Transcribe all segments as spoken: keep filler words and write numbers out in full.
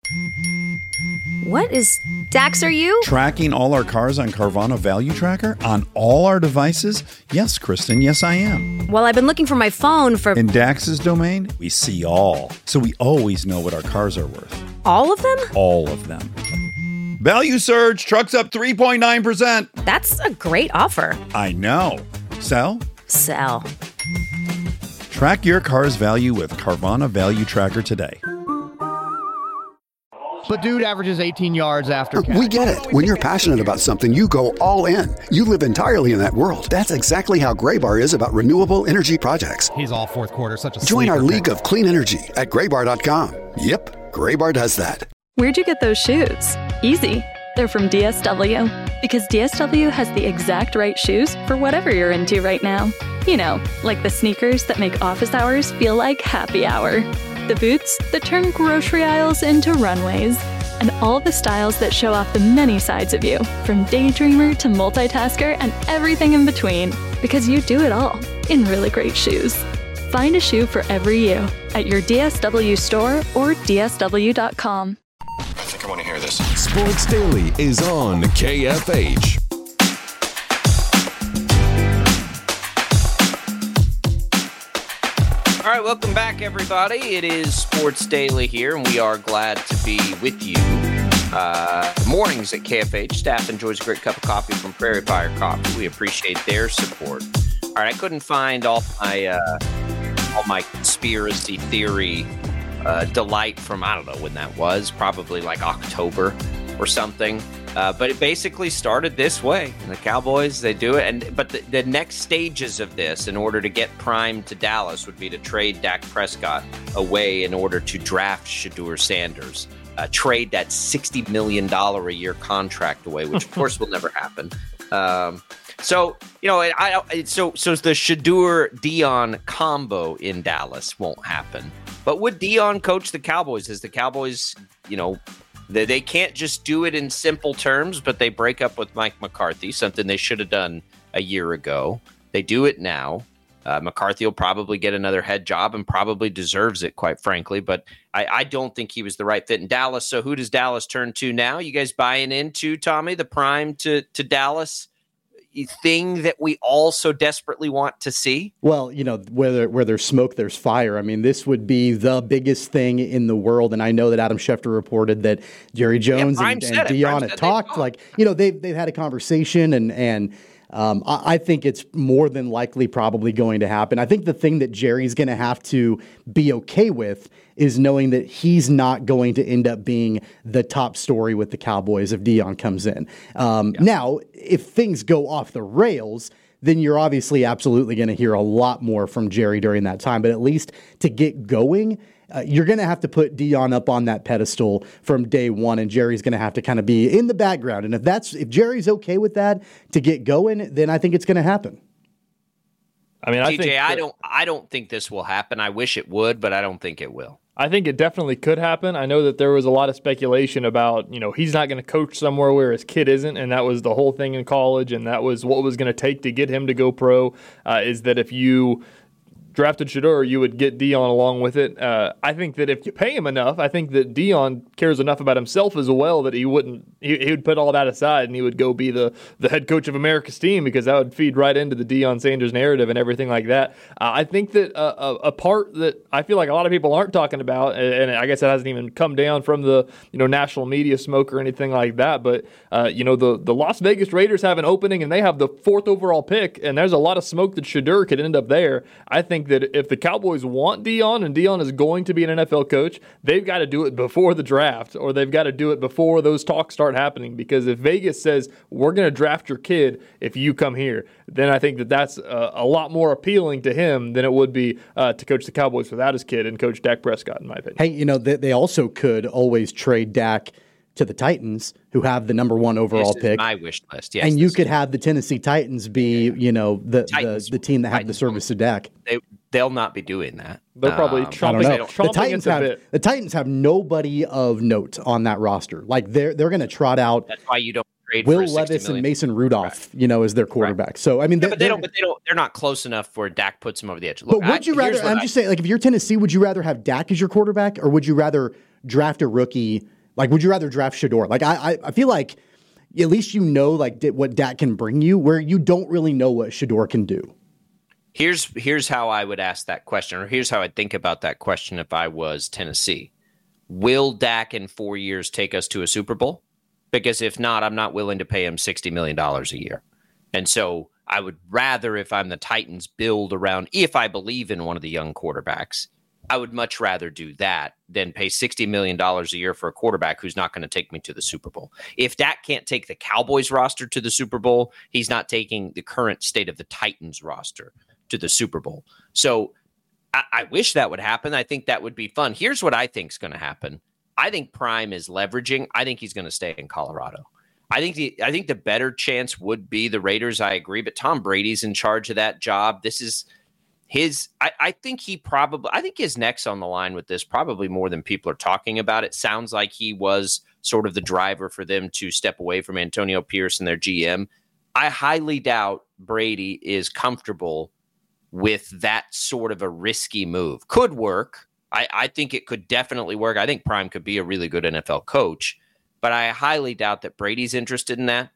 What is... Dax, are you? Tracking all our cars on Carvana Value Tracker on all our devices? Yes, Kristen, yes, I am. Well, I've been looking for my phone for... In Dax's domain, we see all. So we always know what our cars are worth. All of them? All of them. Value surge, trucks up three point nine percent. That's a great offer. I know. Sell? Sell. Track your car's value with Carvana Value Tracker today. But dude averages eighteen yards after catch. We get it. When you're passionate about something, you go all in. You live entirely in that world. That's exactly how Graybar is about renewable energy projects. He's all fourth quarter, such a Join our sleeper league pick. of clean energy at graybar dot com. Yep, Graybar does that. Where'd you get those shoes? Easy. They're from D S W. Because D S W has the exact right shoes for whatever you're into right now. You know, like the sneakers that make office hours feel like happy hour. The boots that turn grocery aisles into runways. And all the styles that show off the many sides of you, from daydreamer to multitasker and everything in between. Because you do it all in really great shoes. Find a shoe for every you at your D S W store or D S W dot com. I think I want to hear this. Sports Daily is on K F H. All right, welcome back, everybody. It is Sports Daily here, and we are glad to be with you. Uh, mornings at K F H. Staff enjoys a great cup of coffee from Prairie Fire Coffee. We appreciate their support. All right, I couldn't find all my uh, all my conspiracy theory uh, delight from, I don't know when that was, probably like October or something. Uh, but it basically started this way. The Cowboys, they do it. and But the, the next stages of this, in order to get Prime to Dallas, would be to trade Dak Prescott away in order to draft Shedeur Sanders. Uh, trade that sixty million dollars a year contract away, which of course will never happen. Um, so, you know, I, I so so the Shedeur Dion combo in Dallas won't happen. But would Dion coach the Cowboys? As the Cowboys, you know, They, they can't just do it in simple terms, but they break up with Mike McCarthy, something they should have done a year ago. They do it now. Uh, McCarthy will probably get another head job and probably deserves it, quite frankly. But I, I don't think he was the right fit in Dallas. So who does Dallas turn to now? You guys buying into, Tommy, the Prime to, to Dallas thing that we all so desperately want to see? Well, you know, where, where there's smoke, there's fire. I mean, this would be the biggest thing in the world. And I know that Adam Schefter reported that Jerry Jones yeah, and, and Dion had talked. Like, you know, they've, they've had a conversation and, and um, I, I think it's more than likely probably going to happen. I think the thing that Jerry's going to have to be okay with is knowing that he's not going to end up being the top story with the Cowboys if Dion comes in. Um, yeah. Now, if things go off the rails, then you're obviously absolutely going to hear a lot more from Jerry during that time. But at least to get going, uh, you're going to have to put Dion up on that pedestal from day one, and Jerry's going to have to kind of be in the background. And if that's if Jerry's okay with that to get going, then I think it's going to happen. I mean, I T J, think I don't, I don't think this will happen. I wish it would, but I don't think it will. I think it definitely could happen. I know that there was a lot of speculation about, you know, he's not going to coach somewhere where his kid isn't, and that was the whole thing in college, and that was what was going to take to get him to go pro, uh, is that if you drafted Shedeur, you would get Dion along with it. Uh, I think that if you pay him enough, I think that Dion cares enough about himself as well that he wouldn't he, he would put all that aside and he would go be the, the head coach of America's team, because that would feed right into the Deion Sanders narrative and everything like that. Uh, I think that uh, a, a part that I feel like a lot of people aren't talking about, and I guess it hasn't even come down from the you know national media smoke or anything like that, but uh, you know the, the Las Vegas Raiders have an opening and they have the fourth overall pick, and there's a lot of smoke that Shedeur could end up there. I think that if the Cowboys want Dion and Dion is going to be an N F L coach, they've got to do it before the draft, or they've got to do it before those talks start happening. Because if Vegas says, we're going to draft your kid if you come here, then I think that that's a, a lot more appealing to him than it would be uh, to coach the Cowboys without his kid and coach Dak Prescott, in my opinion. Hey, you know, they, they also could always trade Dak to the Titans, who have the number one overall this is pick. My wish list, yes. And you could have the Tennessee Titans be, you know, the the, the team that have the service to Dak. They they'll not be doing that. They're probably um, chomping, I don't know. chomping the Titans have bit. the Titans have nobody of note on that roster. Like they're they're going to trot out. That's why you don't trade Will for Levis and Mason Rudolph, right. you know, as their quarterback. Right. So I mean, yeah, but they don't. But they don't. They're not close enough where Dak puts them over the edge. Look, but would you I, rather? I'm I, just saying, like, if you're Tennessee, would you rather have Dak as your quarterback, or would you rather draft a rookie Like, would you rather draft Shedeur? Like, I, I, I feel like at least you know like what Dak can bring you, where you don't really know what Shedeur can do. Here's here's how I would ask that question, or here's how I'd think about that question if I was Tennessee. Will Dak in four years take us to a Super Bowl? Because if not, I'm not willing to pay him sixty million dollars a year. And so I would rather, if I'm the Titans, build around, if I believe in one of the young quarterbacks, I would much rather do that than pay sixty million dollars a year for a quarterback who's not going to take me to the Super Bowl. If Dak can't take the Cowboys roster to the Super Bowl, he's not taking the current state of the Titans roster to the Super Bowl. So I, I wish that would happen. I think that would be fun. Here's what I think is going to happen. I think Prime is leveraging. I think he's going to stay in Colorado. I think the I think the better chance would be the Raiders. I agree, but Tom Brady's in charge of that job. This is his. I, I think he probably. I think his neck's on the line with this, probably more than people are talking about. It sounds like he was sort of the driver for them to step away from Antonio Pierce and their G M. I highly doubt Brady is comfortable with that sort of a risky move. Could work. I, I think it could definitely work. I think Prime could be a really good N F L coach, but I highly doubt that Brady's interested in that.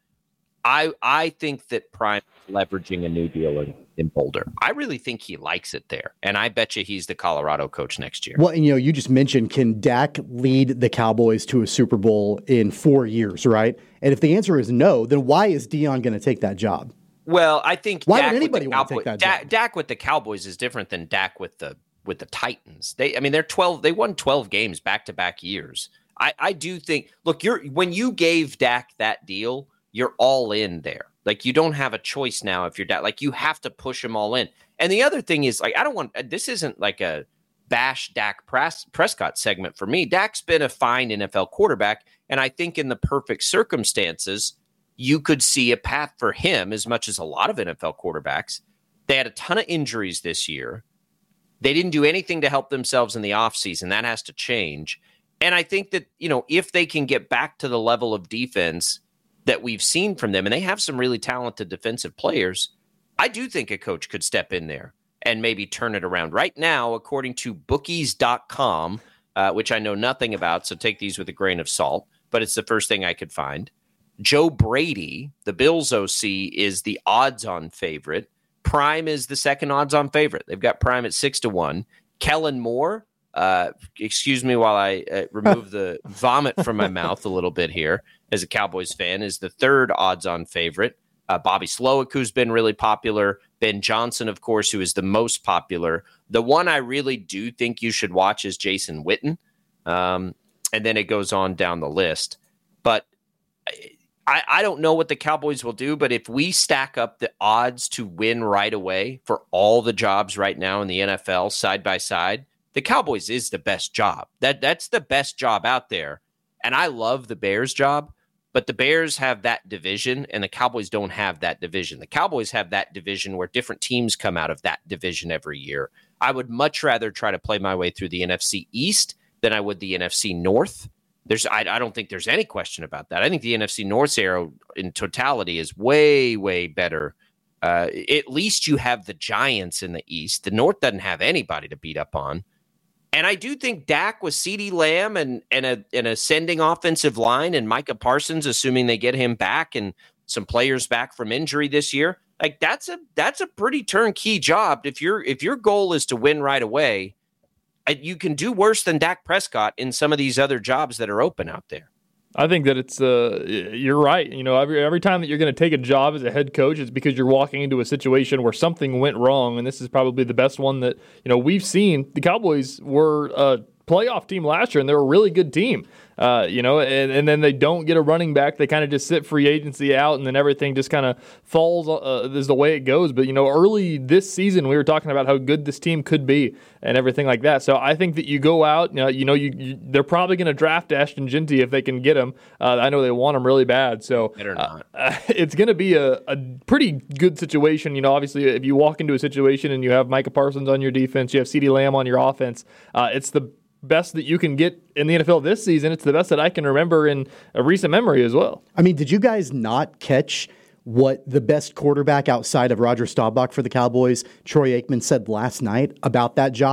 I I think that Prime is leveraging a new deal in, in Boulder. I really think he likes it there, and I bet you he's the Colorado coach next year. Well, and, you know, you just mentioned, can Dak lead the Cowboys to a Super Bowl in four years, right? And if the answer is no, then why is Dion going to take that job? Well, I think why Dak would anybody want to Cowboys, take that Dak, job? Dak with the Cowboys is different than Dak with the with the Titans. They, I mean, they're twelve. They won twelve games back to back years. I, I do think. Look, you're when you gave Dak that deal, you're all in there. Like, you don't have a choice now if you're Dak. Like, you have to push him all in. And the other thing is, like, I don't want. This isn't like a bash Dak Pres- Prescott segment for me. Dak's been a fine N F L quarterback, and I think in the perfect circumstances, you could see a path for him as much as a lot of N F L quarterbacks. They had a ton of injuries this year. They didn't do anything to help themselves in the offseason. That has to change. And I think that, you know, if they can get back to the level of defense that we've seen from them, and they have some really talented defensive players, I do think a coach could step in there and maybe turn it around. Right now, according to bookies dot com, uh, which I know nothing about, so take these with a grain of salt, but it's the first thing I could find. Joe Brady, the Bills O C, is the odds-on favorite. Prime is the second odds-on favorite. They've got Prime at six to one. Kellen Moore, uh, excuse me while I uh, remove the vomit from my mouth a little bit here as a Cowboys fan, is the third odds-on favorite. Uh, Bobby Slowick, who's been really popular. Ben Johnson, of course, who is the most popular. The one I really do think you should watch is Jason Witten. Um, and then it goes on down the list. But I, I don't know what the Cowboys will do, but if we stack up the odds to win right away for all the jobs right now in the N F L side by side, the Cowboys is the best job. That That's the best job out there. And I love the Bears job, but the Bears have that division and the Cowboys don't have that division. The Cowboys have that division where different teams come out of that division every year. I would much rather try to play my way through the N F C East than I would the N F C North. There's, I, I don't think there's any question about that. I think the N F C North arrow in totality is way, way better. Uh, at least you have the Giants in the East. The North doesn't have anybody to beat up on. And I do think Dak with CeeDee Lamb and, and a, an ascending offensive line and Micah Parsons, assuming they get him back and some players back from injury this year, like that's a that's a pretty turnkey job. If your if your goal is to win right away, you can do worse than Dak Prescott in some of these other jobs that are open out there. I think that it's uh, you're right. You know, every every time that you're going to take a job as a head coach, it's because you're walking into a situation where something went wrong, and this is probably the best one that you know we've seen. The Cowboys were a playoff team last year, and they're a really good team. Uh, you know, and, and then they don't get a running back. They kind of just sit free agency out, and then everything just kind of falls uh, is the way it goes. But, you know, early this season, we were talking about how good this team could be and everything like that. So I think that you go out, you know, you know you, you, they're probably going to draft Ashton Jeanty if they can get him. Uh, I know they want him really bad. So uh, uh, it's going to be a, a pretty good situation. You know, obviously, if you walk into a situation and you have Micah Parsons on your defense, you have CeeDee Lamb on your offense, uh, it's the best that you can get in the N F L this season. It's the best that I can remember in a recent memory as well. I mean, did you guys not catch what the best quarterback outside of Roger Staubach for the Cowboys, Troy Aikman, said last night about that job?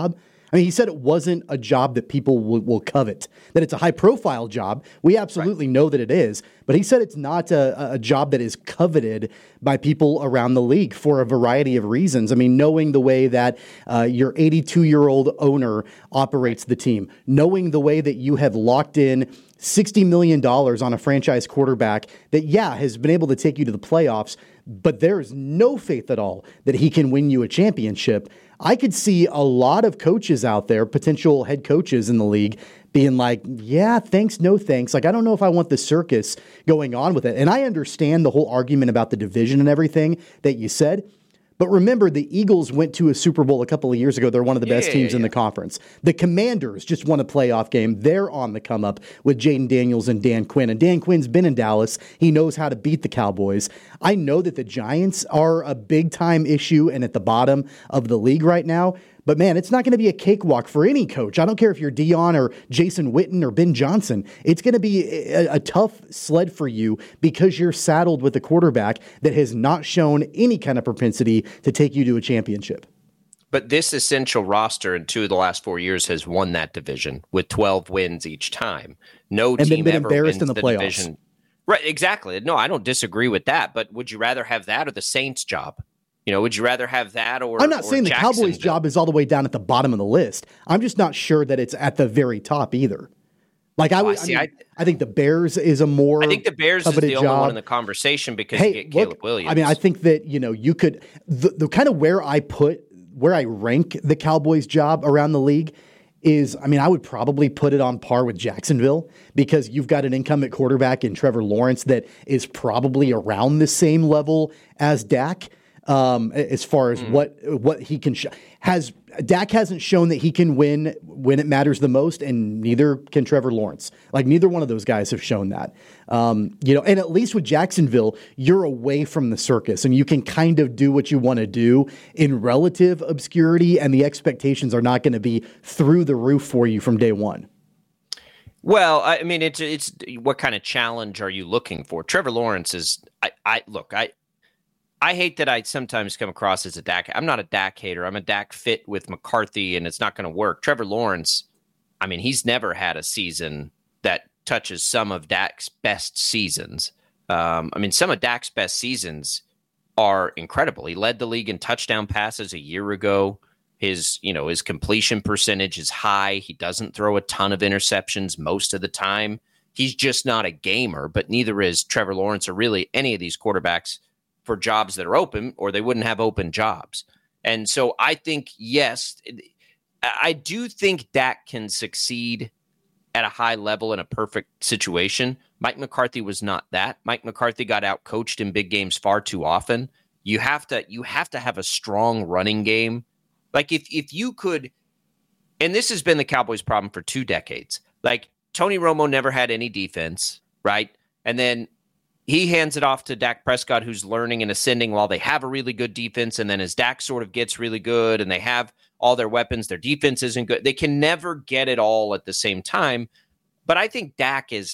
I mean, he said it wasn't a job that people will, will covet, that it's a high-profile job. We absolutely right. know that it is, but he said it's not a, a job that is coveted by people around the league for a variety of reasons. I mean, knowing the way that uh, your eighty-two-year-old owner operates the team, knowing the way that you have locked in sixty million dollars on a franchise quarterback that, yeah, has been able to take you to the playoffs, but there is no faith at all that he can win you a championship. I could see a lot of coaches out there, potential head coaches in the league, being like, yeah, thanks, no thanks. Like, I don't know if I want the circus going on with it. And I understand the whole argument about the division and everything that you said. But remember, the Eagles went to a Super Bowl a couple of years ago. They're one of the best yeah, teams yeah, in yeah. the conference. The Commanders just won a playoff game. They're on the come up with Jaden Daniels and Dan Quinn. And Dan Quinn's been in Dallas. He knows how to beat the Cowboys. I know that the Giants are a big-time issue and at the bottom of the league right now. But, man, it's not going to be a cakewalk for any coach. I don't care if you're Dion or Jason Witten or Ben Johnson. It's going to be a, a tough sled for you because you're saddled with a quarterback that has not shown any kind of propensity to take you to a championship. But this essential roster in two of the last four years has won that division with twelve wins each time. No and team been ever embarrassed wins in the, the playoffs. division. Right, exactly. No, I don't disagree with that. But would you rather have that or the Saints' job? You know, would you rather have that or I'm not or saying the Cowboys' job is all the way down at the bottom of the list. I'm just not sure that it's at the very top either. Like I would, oh, I, see, I, mean, I, I think the Bears is a more. I think the Bears is the job. only one in the conversation because hey, you get look, Caleb Williams. I mean, I think that you know you could the, the kind of where I put where I rank the Cowboys' job around the league is, I mean, I would probably put it on par with Jacksonville because you've got an incumbent quarterback in Trevor Lawrence that is probably around the same level as Dak. Um, as far as mm. what what he can sh- has Dak hasn't shown that he can win when it matters the most, and neither can Trevor Lawrence. Like neither one of those guys have shown that. Um, you know, and at least with Jacksonville, you're away from the circus, and you can kind of do what you want to do in relative obscurity, and the expectations are not going to be through the roof for you from day one. Well, I mean, it's it's what kind of challenge are you looking for? Trevor Lawrence is. I, I look. I. I hate that I sometimes come across as a Dak. I'm not a Dak hater. I'm a Dak fit with McCarthy, and it's not going to work. Trevor Lawrence, I mean, he's never had a season that touches some of Dak's best seasons. Um, I mean, some of Dak's best seasons are incredible. He led the league in touchdown passes a year ago. His, you know, his completion percentage is high. He doesn't throw a ton of interceptions most of the time. He's just not a gamer, but neither is Trevor Lawrence or really any of these quarterbacks for jobs that are open, or they wouldn't have open jobs. And so I think, yes, I do think Dak can succeed at a high level in a perfect situation. Mike McCarthy was not that. Mike McCarthy got out-coached in big games far too often. You have to you have to have a strong running game. Like if if you could, and this has been the Cowboys' problem for two decades. Like Tony Romo never had any defense, right? And then he hands it off to Dak Prescott, who's learning and ascending while they have a really good defense. And then as Dak sort of gets really good and they have all their weapons, their defense isn't good. They can never get it all at the same time. But I think Dak is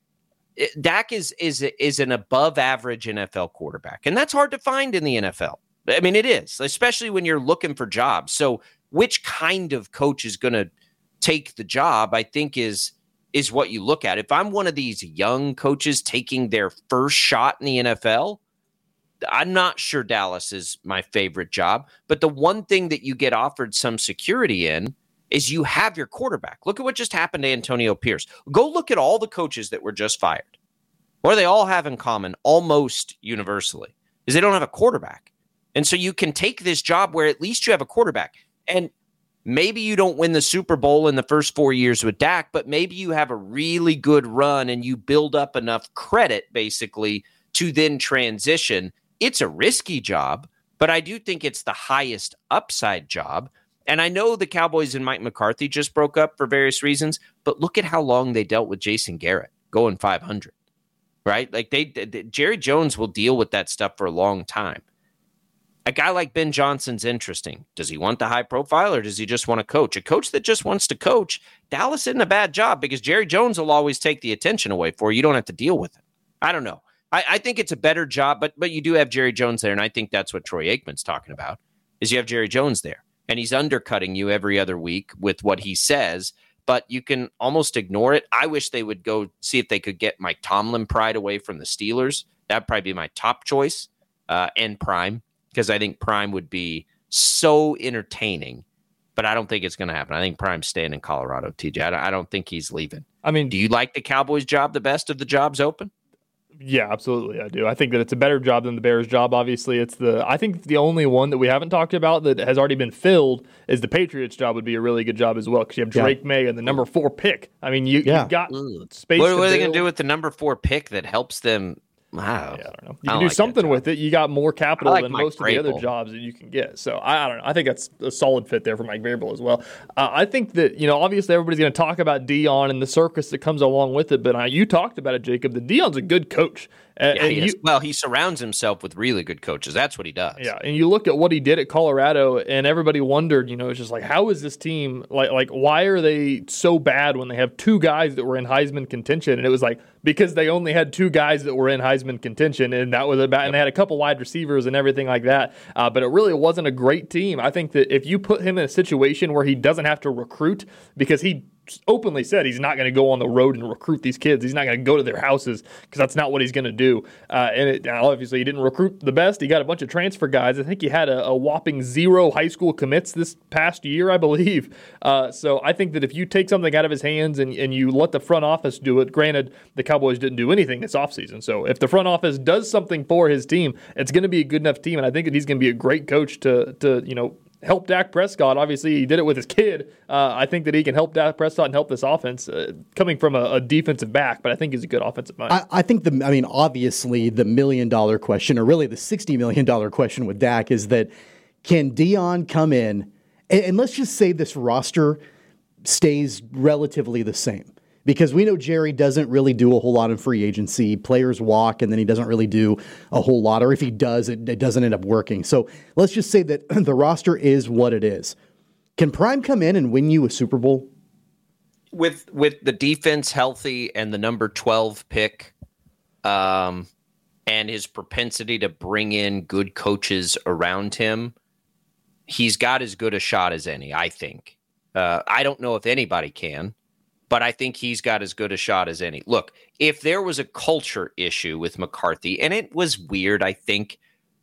Dak is is is an above average N F L quarterback. And that's hard to find in the N F L. I mean, it is, especially when you're looking for jobs. So which kind of coach is going to take the job, I think, is is what you look at. If I'm one of these young coaches taking their first shot in the N F L, I'm not sure Dallas is my favorite job. But the one thing that you get offered some security in is you have your quarterback. Look at what just happened to Antonio Pierce. Go look at all the coaches that were just fired. What do they all have in common almost universally is they don't have a quarterback. And so you can take this job where at least you have a quarterback. And maybe you don't win the Super Bowl in the first four years with Dak, but maybe you have a really good run and you build up enough credit, basically, to then transition. It's a risky job, but I do think it's the highest upside job. And I know the Cowboys and Mike McCarthy just broke up for various reasons, but look at how long they dealt with Jason Garrett, going five hundred, right? Like they, they Jerry Jones will deal with that stuff for a long time. A guy like Ben Johnson's interesting. Does he want the high profile or does he just want to coach? A coach that just wants to coach, Dallas isn't a bad job because Jerry Jones will always take the attention away for you. You don't have to deal with it. I don't know. I, I think it's a better job, but but you do have Jerry Jones there, and I think that's what Troy Aikman's talking about, is you have Jerry Jones there. and he's undercutting you every other week with what he says, but you can almost ignore it. I wish they would go see if they could get Mike Tomlin pride away from the Steelers. That'd probably be my top choice, uh, and Prime, because I think Prime would be so entertaining, but I don't think it's going to happen. I think Prime's staying in Colorado, T J. I don't, I don't think he's leaving. I mean, do you like the Cowboys job the best of the jobs open? Yeah, absolutely. I do. I think that it's a better job than the Bears job. Obviously, it's the, I think the only one that we haven't talked about that has already been filled is the Patriots job would be a really good job as well, because you have Drake yeah. May and the number four pick. I mean, you, yeah. you've got space. What, to what are they going to do with the number four pick that helps them? Wow. Yeah, I don't know. You can do like something with it. You got more capital like than Mike most Vrabel. of the other jobs that you can get. So I, I don't know. I think that's a solid fit there for Mike Vrabel as well. Uh, I think that, you know, obviously everybody's going to talk about Deion and the circus that comes along with it, but uh, you talked about it, Jacob. The Deion's a good coach. Uh, yeah, and he you, well, he surrounds himself with really good coaches. That's what he does. Yeah, and you look at what he did at Colorado, and everybody wondered, you know, it's just like, how is this team, like, like why are they so bad when they have two guys that were in Heisman contention? And it was like, because they only had two guys that were in Heisman contention, and that was about, and they had a couple wide receivers and everything like that. Uh, but it really wasn't a great team. I think that if you put him in a situation where he doesn't have to recruit, because he openly said he's not going to go on the road and recruit these kids. He's not going to go to their houses because that's not what he's going to do. Uh, and it, obviously, he didn't recruit the best. He got a bunch of transfer guys. I think he had a, a whopping zero high school commits this past year, I believe. Uh, so I think that if you take something out of his hands and, and you let the front office do it, granted, the Cowboys didn't do anything this offseason. So if the front office does something for his team, it's going to be a good enough team. And I think that he's going to be a great coach to, to you know, help Dak Prescott. Obviously, he did it with his kid. Uh, I think that he can help Dak Prescott and help this offense uh, coming from a, a defensive back, but I think he's a good offensive mind. I, I think, the. I mean, obviously, the million-dollar question, or really the sixty million dollars question with Dak is that can Deion come in, and, and let's just say this roster stays relatively the same. Because we know Jerry doesn't really do a whole lot in free agency. Players walk, and then he doesn't really do a whole lot. Or if he does, it, it doesn't end up working. So let's just say that the roster is what it is. Can Prime come in and win you a Super Bowl? With with the defense healthy and the number twelve pick, um, and his propensity to bring in good coaches around him, he's got as good a shot as any, I think. Uh, I don't know if anybody can. But I think he's got as good a shot as any. Look, if there was a culture issue with McCarthy, and it was weird, I think,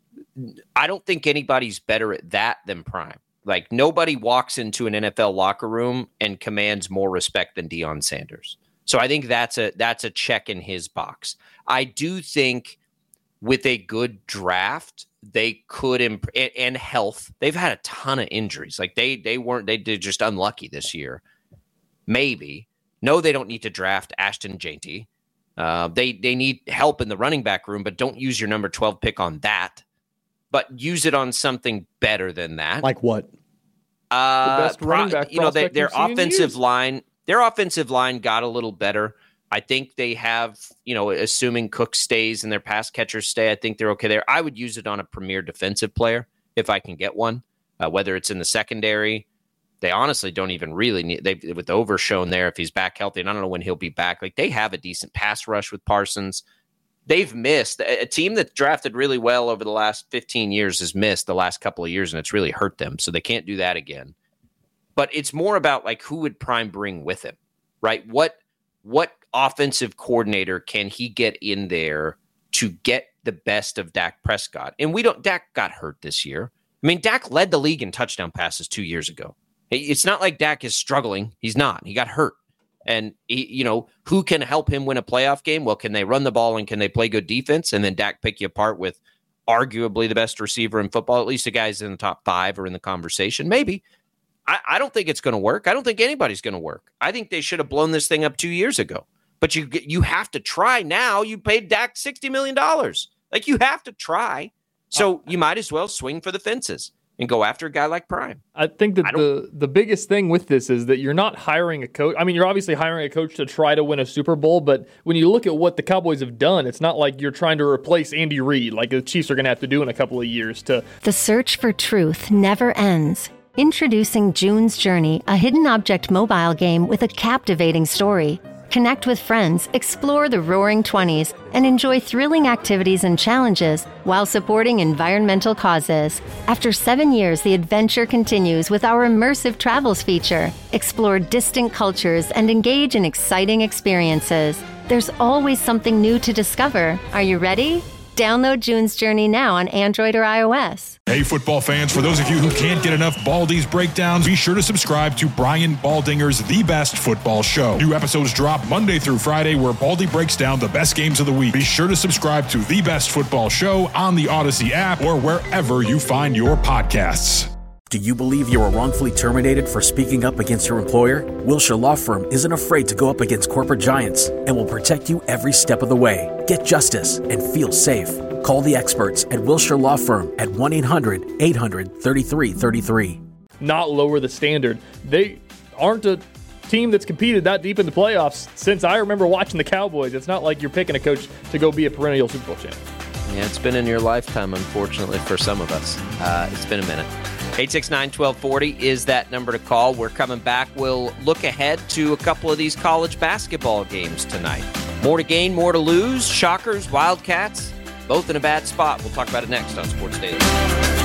I don't think anybody's better at that than Prime. Like, nobody walks into an N F L locker room and commands more respect than Deion Sanders. So I think that's a that's a check in his box. I do think with a good draft, they could imp- and health. They've had a ton of injuries. Like, they they weren't they did just unlucky this year. Maybe. No, they don't need to draft Ashton Jeanty. Uh, they they need help in the running back room, but don't use your number twelve pick on that. But use it on something better than that. Like what? Uh, the best running back pro- you know, they, their offensive years. line, their offensive line got a little better. I think they have, you know, assuming Cook stays and their pass catchers stay, I think they're okay there. I would use it on a premier defensive player if I can get one, uh, whether it's in the secondary. They honestly don't even really need, they with Overshown there, if he's back healthy, and I don't know when he'll be back. Like, they have a decent pass rush with Parsons. They've missed. A team that drafted really well over the last fifteen years has missed the last couple of years, and it's really hurt them. So they can't do that again. But it's more about, like, who would Prime bring with him, right? What what offensive coordinator can he get in there to get the best of Dak Prescott? And we don't. Dak got hurt this year. I mean, Dak led the league in touchdown passes two years ago. It's not like Dak is struggling. He's not. He got hurt. And, he, you know, who can help him win a playoff game? Well, can they run the ball and can they play good defense? And then Dak pick you apart with arguably the best receiver in football. At least the guys in the top five are in the conversation. Maybe. I, I don't think it's going to work. I don't think anybody's going to work. I think they should have blown this thing up two years ago. But you you have to try now. You paid Dak sixty million dollars. Like, you have to try. So you might as well swing for the fences and go after a guy like Prime. I think that I the, the biggest thing with this is that you're not hiring a coach. I mean, you're obviously hiring a coach to try to win a Super Bowl, but when you look at what the Cowboys have done, it's not like you're trying to replace Andy Reid, like the Chiefs are going to have to do in a couple of years. To The search for truth never ends. Introducing June's Journey, a hidden object mobile game with a captivating story. Connect with friends, explore the Roaring Twenties, and enjoy thrilling activities and challenges while supporting environmental causes. After seven years, the adventure continues with our immersive travels feature. Explore distant cultures and engage in exciting experiences. There's always something new to discover. Are you ready? Download June's Journey now on Android or iOS. Hey, football fans, for those of you who can't get enough Baldy's breakdowns, be sure to subscribe to Brian Baldinger's The Best Football Show. New episodes drop Monday through Friday where Baldy breaks down the best games of the week. Be sure to subscribe to The Best Football Show on the Odyssey app or wherever you find your podcasts. Do you believe you were wrongfully terminated for speaking up against your employer? Wilshire Law Firm isn't afraid to go up against corporate giants and will protect you every step of the way. Get justice and feel safe. Call the experts at Wilshire Law Firm at one eight hundred eight hundred thirty-three thirty-three. Not lower the standard. They aren't a team that's competed that deep in the playoffs since I remember watching the Cowboys. It's not like you're picking a coach to go be a perennial Super Bowl champ. Yeah, it's been in your lifetime, unfortunately, for some of us. Uh, it's been a minute. eight six nine, one two four zero is that number to call. We're coming back. We'll look ahead to a couple of these college basketball games tonight. More to gain, more to lose. Shockers, Wildcats, both in a bad spot. We'll talk about it next on Sports Daily.